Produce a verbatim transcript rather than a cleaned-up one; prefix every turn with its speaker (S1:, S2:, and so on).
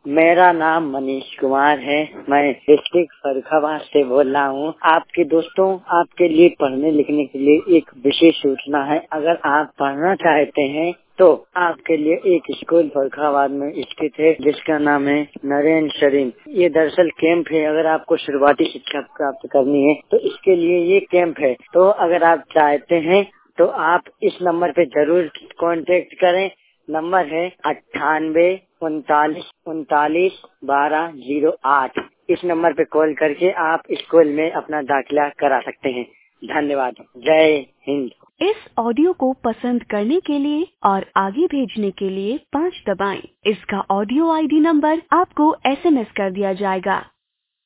S1: मेरा नाम मनीष कुमार है। मैं डिस्ट्रिक्ट फर्रुखाबाद से बोल रहा हूँ। आपके दोस्तों, आपके लिए पढ़ने लिखने के लिए एक विशेष सूचना है। अगर आप पढ़ना चाहते हैं तो आपके लिए एक स्कूल फर्रुखाबाद में स्थित है जिसका नाम है नरेंद्र शरीन। ये दरअसल कैंप है। अगर आपको शुरुआती शिक्षा प्राप्त करनी है तो इसके लिए ये कैंप है। तो अगर आप चाहते हैं तो आप इस नंबर पे जरूर कांटेक्ट करें। नंबर है अट्ठानवे उनतालीस उनतालीस बारह जीरो आठ। इस नंबर पे कॉल करके आप स्कूल में अपना दाखिला करा सकते हैं। धन्यवाद। जय हिंद।
S2: इस ऑडियो को पसंद करने के लिए और आगे भेजने के लिए पाँच दबाएं। इसका ऑडियो आईडी नंबर आपको एसएमएस कर दिया जाएगा।